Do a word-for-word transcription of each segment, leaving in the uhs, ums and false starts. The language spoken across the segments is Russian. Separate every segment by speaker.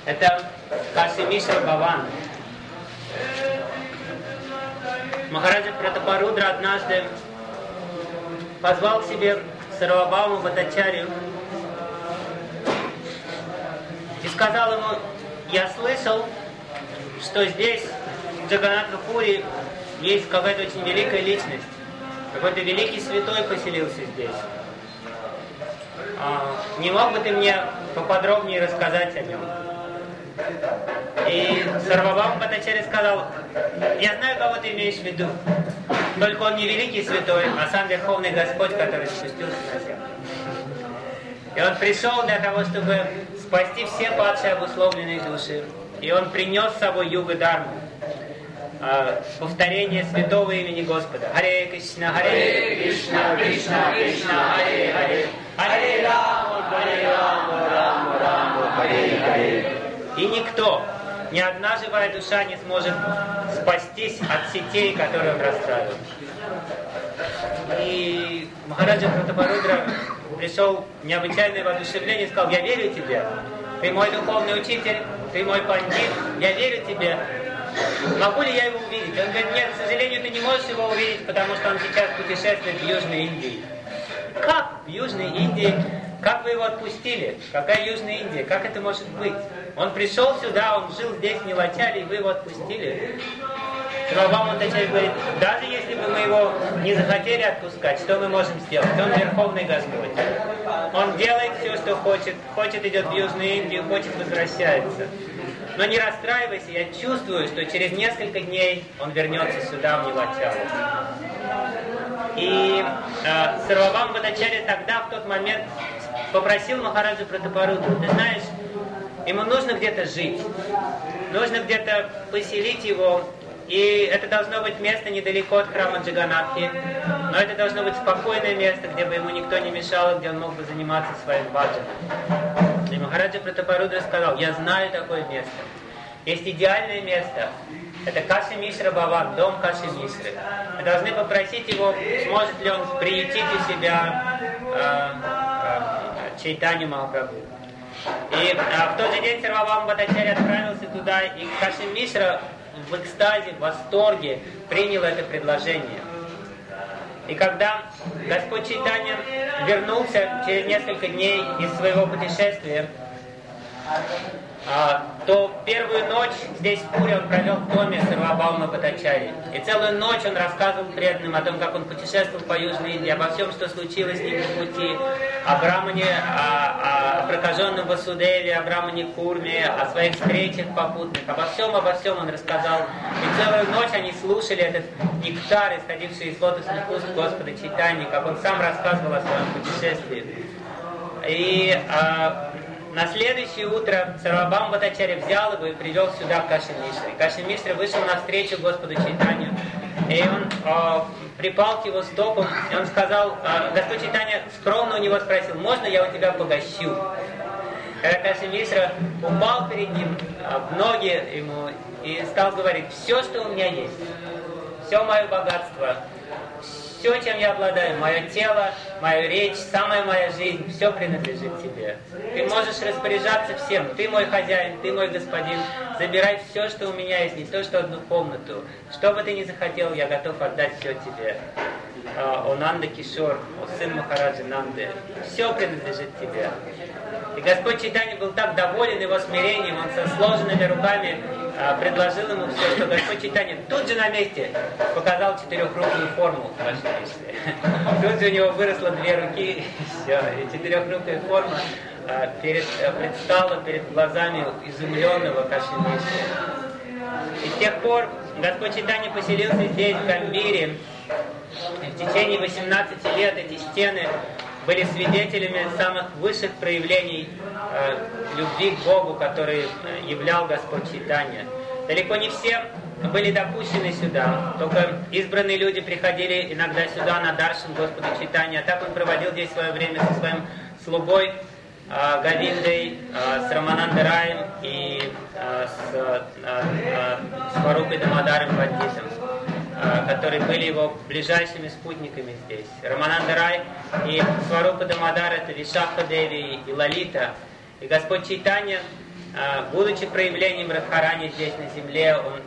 Speaker 1: Это Каши Мишра Бхаван. Махараджа Пратапарудра однажды позвал к себе Сарвабхауму Бхаттачарью и сказал ему: я слышал, что здесь, в Джаганнатха-пури, есть какая-то очень великая личность. Какой-то великий святой поселился здесь. А, не мог бы ты мне поподробнее рассказать о нем? И Сарвабхаума Бхаттачарья сказал: я знаю, кого ты имеешь в виду. Только он не великий святой, а сам Верховный Господь, который спустился на землю. И он пришел для того, чтобы спасти все падшие обусловленные души. И он принес с собой юга-дарму, повторение святого имени Господа. Харе Кришна, Харе Кришна, Кришна Кришна, Харе Харе, Харе Рама, Харе Рама, Рама Рама, Харе Харе. И никто, ни одна живая душа не сможет спастись от сетей, которые он расставил. И Махараджа Пратапарудра пришел в необычайное воодушевление и сказал: я верю тебе, ты мой духовный учитель, ты мой пандит, я верю тебе. Могу ли я его увидеть? Он говорит: нет, к сожалению, ты не можешь его увидеть, потому что он сейчас путешествует в Южной Индии. Как в Южной Индии? Как вы его отпустили? Какая Южная Индия? Как это может быть? Он пришел сюда, он жил здесь, в Нилачаре, и вы его отпустили. Сарвабхаума Бхаттачарья говорит: даже если бы мы его не захотели отпускать, что мы можем сделать? Он Верховный Господь. Он делает все, что хочет. Хочет, идет в Южную Индию, хочет, возвращается. Но не расстраивайся, я чувствую, что через несколько дней он вернется сюда, в Нилачару. И э, Сарвабхаума Бхаттачарья тогда, в тот момент, попросил Махараджу Пратапарудру: ты знаешь, ему нужно где-то жить, нужно где-то поселить его, и это должно быть место недалеко от храма Джаганнатхи, но это должно быть спокойное место, где бы ему никто не мешал, где он мог бы заниматься своим баджаном. И Махараджа Пратапарудра сказал: я знаю такое место. Есть идеальное место. Это Каши Мишра Бхаван, дом Каши Мишры. Мы должны попросить его, сможет ли он приютить у себя э, э, Чайтанью Махапрабху. И э, в тот же день Сарвабхаума Бхаттачарья отправился туда, и Каши Мишра в экстазе, в восторге принял это предложение. И когда Господь Чайтанья вернулся через несколько дней из своего путешествия, а, то первую ночь здесь в Пури он провел в доме Сарвабхаума Бхаттачарьи. И целую ночь он рассказывал преданным о том, как он путешествовал по Южной Индии, обо всем, что случилось с ним в пути, о Брамане, о, о прокаженном Васудеве, о Брамане Курме, о своих встречах попутных, обо всем, обо всем он рассказал. И целую ночь они слушали этот нектар, исходивший из лотосных уст Господа Чайтаньи, как он сам рассказывал о своем путешествии. И а, на следующее утро Сарвабхаума Бхаттачарья взял его и привел сюда, в Каши Мишре. Каши Мишре вышел навстречу Господу Чайтанью, и он э, припал к его стопам, и он сказал, э, Господь Чайтанья скромно у него спросил: можно я у тебя погощу? Когда Каши Мишра упал перед ним э, в ноги ему и стал говорить: все, что у меня есть, все мое богатство, все, чем я обладаю, мое тело, моя речь, самая моя жизнь, все принадлежит тебе. Ты можешь распоряжаться всем. Ты мой хозяин, ты мой господин. Забирай все, что у меня есть, не то, что одну комнату. Что бы ты ни захотел, я готов отдать все тебе. О Нанда Кишор, о сын Махараджи Нанды, все принадлежит тебе. И Господь Чайтанья был так доволен его смирением, он со сложенными руками а, предложил ему все, что Господь Чайтанья тут же на месте показал четырехрукую форму в Каши Мишре. Тут же у него выросло две руки, и все, и четырехрукая форма а, перед, а, предстала перед глазами изумленного Каши Мишры. И с тех пор Господь Чайтанья поселился здесь, в Гамбире. И в течение восемнадцати лет эти стены были свидетелями самых высших проявлений э, любви к Богу, который э, являл Господь Чайтанья. Далеко не все были допущены сюда, только избранные люди приходили иногда сюда на даршан Господа Чайтанья. А так он проводил здесь свое время со своим слугой э, Говиндой, э, с Раманандараем и э, с, э, э, с Сварупой Дамадаром Пандитом, которые были его ближайшими спутниками здесь. Рамананда Рай и Сварупа Дамадар — это Вишакха Деви и Лалита. И Господь Чайтанья будучи проявлением Радхарани здесь на земле, он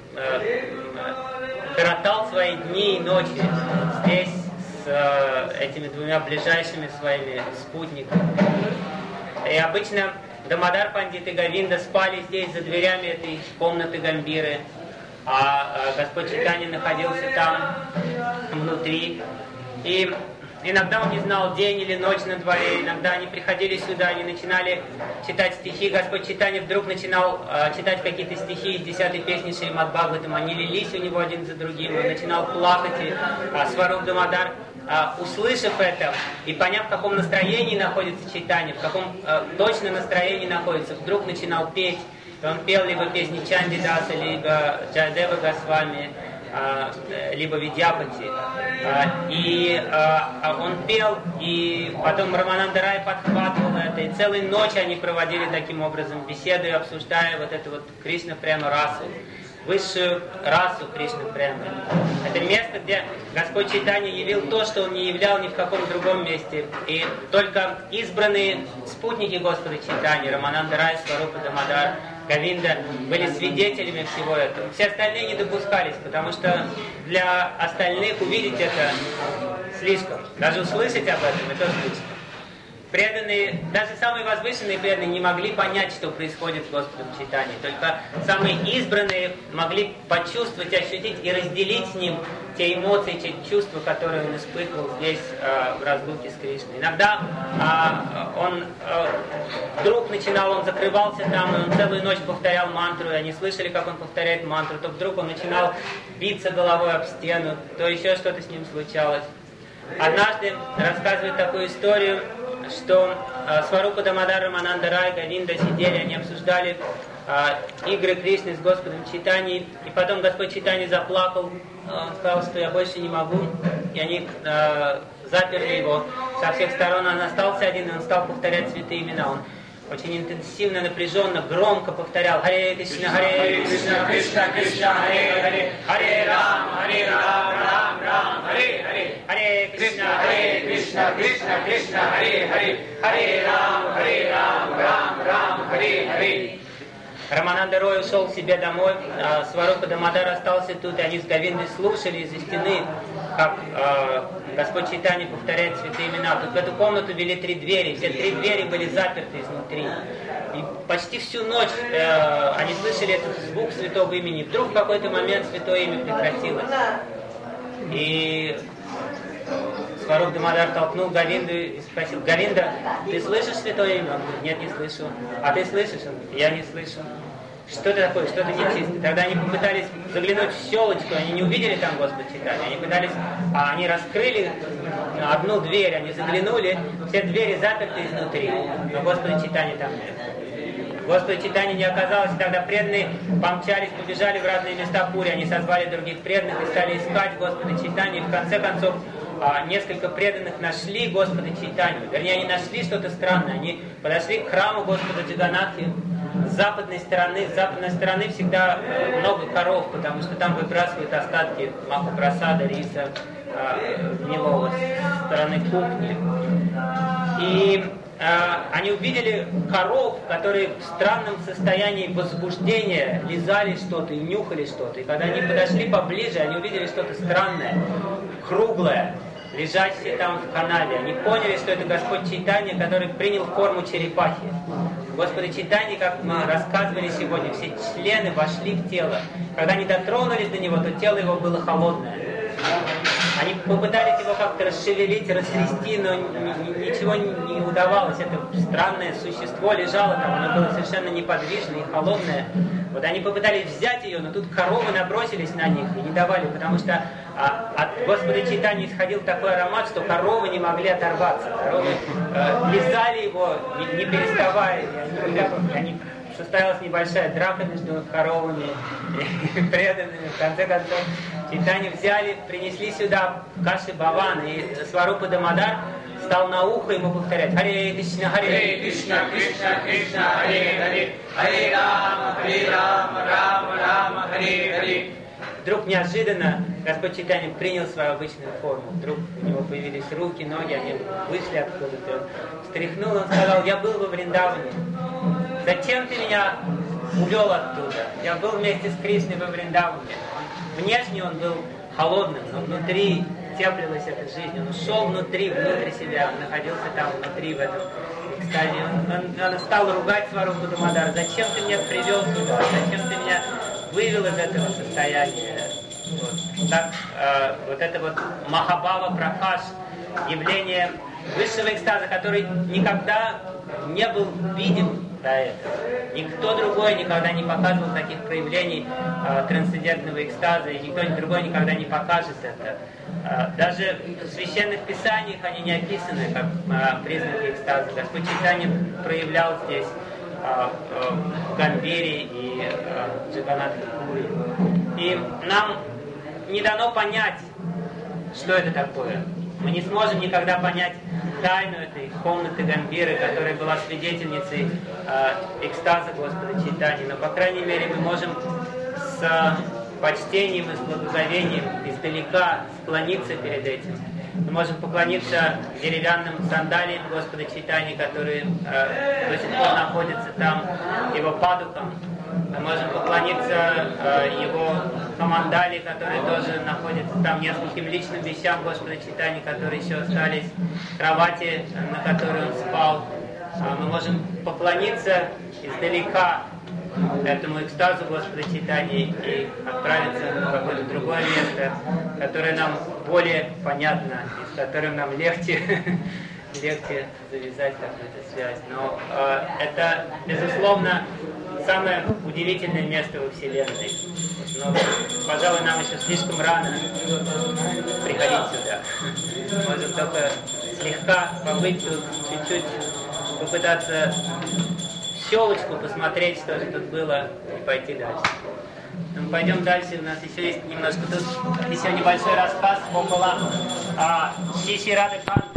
Speaker 1: коротал свои дни и ночи здесь с этими двумя ближайшими своими спутниками. И обычно Дамодар Пандит и Говинда спали здесь за дверями этой комнаты Гамбиры, а Господь Чайтанья находился там внутри. И иногда он не знал, день или ночь на дворе, иногда они приходили сюда, они начинали читать стихи. Господь Чайтанья вдруг начинал э, читать какие-то стихи из десятой песни Шримад Бхагаватам, они лились у него один за другим, он начинал плакать, и э, Сваруб Дамодар, э, услышав это и поняв, в каком настроении находится Чайтанья, в каком э, точно настроении находится, вдруг начинал петь. И он пел либо песни Чандидаса, либо Джайадева Госвами, либо Видьяпати. И он пел, и потом Рамананда Рай подхватывал это, и целые ночи они проводили таким образом беседы, обсуждая вот эту вот Кришна Према расу, высшую расу Кришна Према. Это место, где Господь Чайтанья явил то, что он не являл ни в каком другом месте. И только избранные спутники Господа Чайтаньи, Рамананда Рай, Сварупа Дамодар, Говинда, были свидетелями всего этого. Все остальные не допускались, потому что для остальных увидеть это слишком. Даже услышать об этом это слишком. Преданные, даже самые возвышенные преданные не могли понять, что происходит с Господом Чайтаньей. Только самые избранные могли почувствовать, ощутить и разделить с ним те эмоции, те чувства, которые он испытывал здесь, э, в разлуке с Кришной. Иногда э, он э, вдруг начинал, он закрывался там, и он целую ночь повторял мантру, и они слышали, как он повторяет мантру, то вдруг он начинал биться головой об стену, то еще что-то с ним случалось. Однажды рассказывает такую историю, что э, Сварупа Дамодар, Рамананда Рай, Говинда сидели, они обсуждали э, игры Кришны с Господом Чайтаньей, и потом Господь Чайтанья заплакал, э, он сказал, что я больше не могу, и они э, заперли его со всех сторон, он остался один, и он стал повторять святые имена. Он очень интенсивно, напряженно, громко повторял Харе Кришна, Харе Кришна, Кришна Кришна, Харе Харе, Харе Рам, Харе Рам, Рам Рам, Харе Харе, Харе Кришна, Харе Кришна, Кришна Кришна, Харе Харе, Харе Рам, Харе Рам, Рам Рам, Харе Харе. Рамананда Рой ушел к себе домой, а Сварупа Дамодар остался тут, и они с Говиндой слушали из-за стены, как э, Господь Чайтанья повторяет святые имена. Тут в эту комнату вели три двери, все три двери были заперты изнутри. И почти всю ночь э, они слышали этот звук святого имени. Вдруг в какой-то момент святое имя прекратилось. И Сваруб Дамодар толкнул Говинду и спросил: Говинда, ты слышишь святое имя? Он говорит: нет, не слышу. А ты слышишь? Он говорит: я не слышу. Что это такое? Что-то нечисто. Тогда они попытались заглянуть в щелочку, они не увидели там Господа Чайтаньи. Они пытались, а они раскрыли одну дверь, они заглянули, все двери заперты изнутри, но Господа Чайтаньи там нет. Господа Чайтаньи не оказалось, и тогда преданные помчались, побежали в разные места Пури, они созвали других преданных и стали искать Господа Чайтаньи. В конце концов, несколько преданных нашли Господа Чайтанью. Вернее, они нашли что-то странное. Они подошли к храму Господа Джаганнатхи. С западной стороны, с западной стороны всегда много коров, потому что там выбрасывают остатки махапрасада, риса, гнилого, с стороны кухни. И э, они увидели коров, которые в странном состоянии возбуждения лизали что-то и нюхали что-то. И когда они подошли поближе, они увидели что-то странное, круглое, лежащее там в канаве. Они поняли, что это Господь Чайтанья, который принял форму черепахи. Господа Чайтаньи, как мы рассказывали сегодня, все члены вошли в тело. Когда они дотронулись до него, то тело его было холодное. Они попытались его как-то расшевелить, растрясти, но ничего не удавалось. Это странное существо лежало там, оно было совершенно неподвижное и холодное. Вот они попытались взять ее, но тут коровы набросились на них и не давали, потому что а, от Господа Чайтаньи исходил такой аромат, что коровы не могли оторваться. Коровы э, лизали его, не, не переставая. И они, они, состоялась небольшая драка между коровами и преданными. В конце концов, Чайтанью взяли, принесли сюда каши Баван, и Сварупа Дамодар стал на ухо ему повторять: Харе Кришна, Харе Кришна, Кришна Кришна, Харе Харе, Харе Рама, Харе Рама, Рама Рама, Харе Харе. Вдруг неожиданно Господь Чайтанья принял свою обычную форму. Вдруг у него появились руки, ноги, они вышли откуда-то. Он встряхнул, он сказал: я был во Вриндаване. зачем ты меня увел оттуда? Я был вместе с Кришной во Вриндаване. Внешне он был холодным, но внутри теплилась эта жизнь. Он ушел внутри, внутри себя, он находился там, внутри, в этом экстазе. Он, он, он стал ругать Сварупу Дамодар. Зачем ты меня привел сюда? Зачем ты меня вывел из этого состояния? Вот, так, э, вот это вот Махабхава Пракаш, явление высшего экстаза, который никогда не был видим до этого. Никто другой никогда не показывал таких проявлений э, трансцендентного экстаза, и никто другой никогда не покажет это. Э, даже в священных писаниях они не описаны как э, признаки экстаза. Господь Чайтанья проявлял здесь э, э, в Гамбире и э, Джаганнатхапури. И нам не дано понять, что это такое. Мы не сможем никогда понять тайну этой комнаты Гамбиры, которая была свидетельницей э, экстаза Господа Чайтаньи. Но, по крайней мере, мы можем с э, почтением и с благоговением издалека склониться перед этим. Мы можем поклониться деревянным сандалиям Господа Чайтаньи, которые э, до сих пор находятся там, его падукам. Мы можем поклониться э, его камандали, которые тоже находятся там, нескольким личным вещам Господа Чайтаньи, которые еще остались, кровати, на которой он спал. Э, мы можем поклониться издалека этому экстазу Господа Чайтаньи и отправиться в какое-то другое место, которое нам более понятно и с которым нам легче, легче завязать какую-то связь. Но э, это, безусловно, самое удивительное место во Вселенной. Но, пожалуй, нам еще слишком рано приходить сюда. Можем только слегка побыть тут, чуть-чуть попытаться щелочку посмотреть, что же тут было, и пойти дальше. Мы пойдем дальше, у нас еще есть немножко тут, еще небольшой рассказ около а, Шри Шри Рады Кванты.